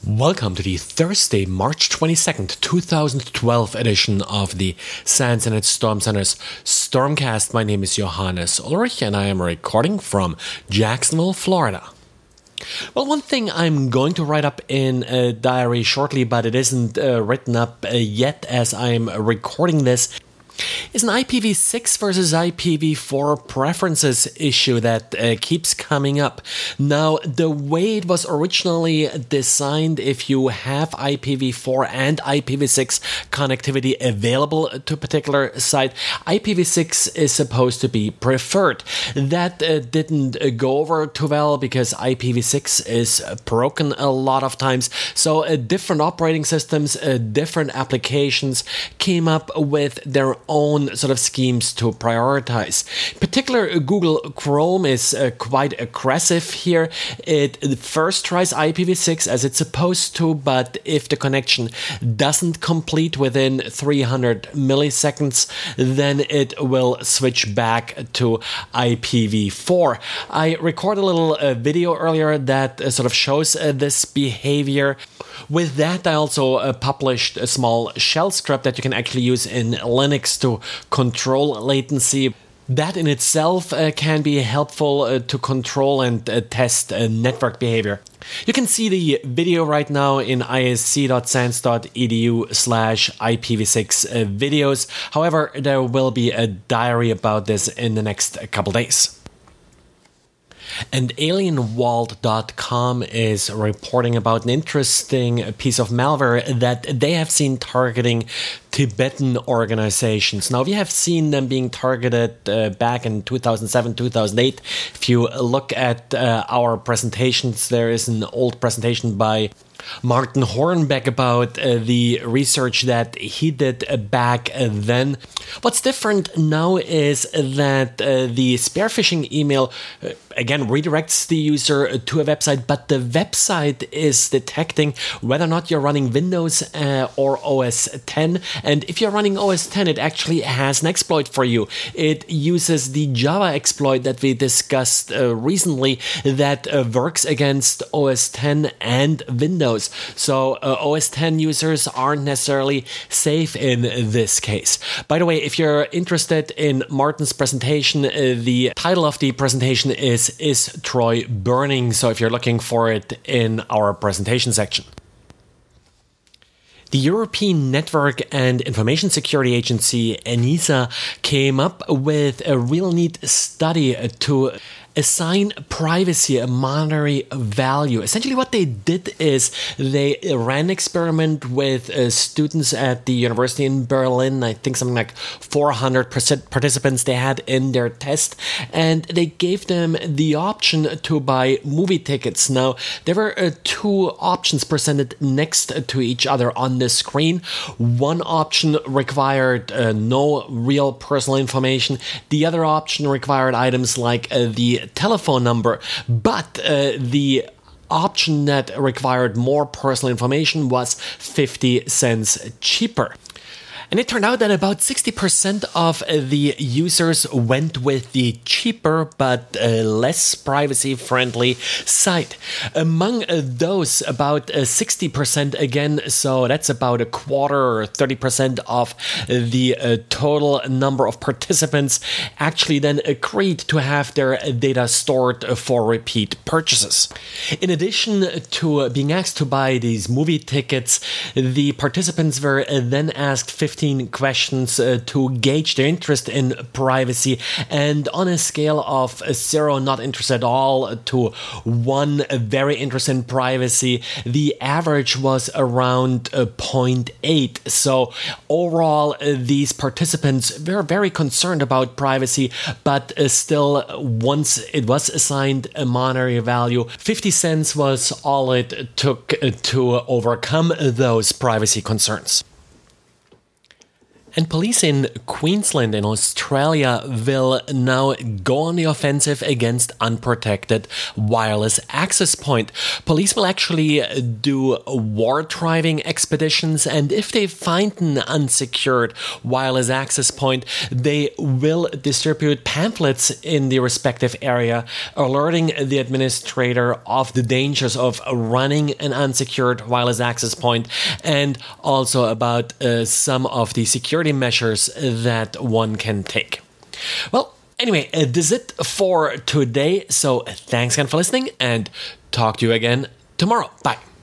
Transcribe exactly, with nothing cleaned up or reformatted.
Welcome to the Thursday, March twenty-second, twenty twelve edition of the SANS Internet Storm Center's Stormcast. My name is Johannes Ulrich and I am recording from Jacksonville, Florida. Well, one thing I'm going to write up in a diary shortly, but it isn't uh, written up uh, yet as I'm recording this, is an I P v six versus I P v four preferences issue that uh, keeps coming up. Now, the way it was originally designed, if you have I P v four and I P v six connectivity available to a particular site, I P v six is supposed to be preferred. That uh, didn't uh, go over too well because I P v six is broken a lot of times. So uh, different operating systems, uh, different applications came up with their own sort of schemes to prioritize. In particular, Google Chrome is uh, quite aggressive here. It first tries I P v six as it's supposed to, but if the connection doesn't complete within three hundred milliseconds, then it will switch back to I P v four. I recorded a little uh, video earlier that uh, sort of shows uh, this behavior. With that, I also uh, published a small shell script that you can actually use in Linux to control latency. That in itself uh, can be helpful uh, to control and uh, test uh, network behavior. You can see the video right now in isc.sans.edu slash IPv6 uh, videos. However, there will be a diary about this in the next couple days. And Alienwald dot com is reporting about an interesting piece of malware that they have seen targeting Tibetan organizations. Now, we have seen them being targeted uh, back in two thousand seven, two thousand eight. If you look at uh, our presentations, there is an old presentation by Martin Hornbeck about uh, the research that he did uh, back uh, then. What's different now is that uh, the spear phishing email uh, again redirects the user to a website, but the website is detecting whether or not you're running Windows uh, or O S ten. And if you're running O S ten, it actually has an exploit for you. It uses the Java exploit that we discussed uh, recently that uh, works against O S ten and Windows. So uh, O S ten users aren't necessarily safe in this case. By the way, if you're interested in Martin's presentation, uh, the title of the presentation is Is Troy Burning? So if you're looking for it in our presentation section. The European Network and Information Security Agency, ENISA, came up with a real neat study to assign privacy a monetary value. Essentially what they did is they ran an experiment with uh, students at the university in Berlin. I think something like four hundred participants they had in their test, and they gave them the option to buy movie tickets. Now, there were uh, two options presented next to each other on the screen. One option required uh, no real personal information. The other option required items like uh, the telephone number, but uh, the option that required more personal information was fifty cents cheaper. And it turned out that about sixty percent of the users went with the cheaper but uh, less privacy-friendly site. Among uh, those, about uh, sixty percent again, so that's about a quarter or thirty percent of the uh, total number of participants actually then agreed to have their data stored for repeat purchases. In addition to uh, being asked to buy these movie tickets, the participants were uh, then asked fifteen questions uh, to gauge their interest in privacy, and on a scale of zero, not interested at all, to one, very interested in privacy, the average was around uh, zero point eight. So overall, uh, these participants were very concerned about privacy, but uh, still, once it was assigned a monetary value, fifty cents was all it took uh, to overcome those privacy concerns. And police in Queensland in Australia will now go on the offensive against unprotected wireless access point. Police will actually do war driving expeditions, and if they find an unsecured wireless access point, they will distribute pamphlets in the respective area, alerting the administrator of the dangers of running an unsecured wireless access point, and also about uh, some of the security measures that one can take. Well, anyway, uh, this is it for today. So thanks again for listening, and talk to you again tomorrow. Bye.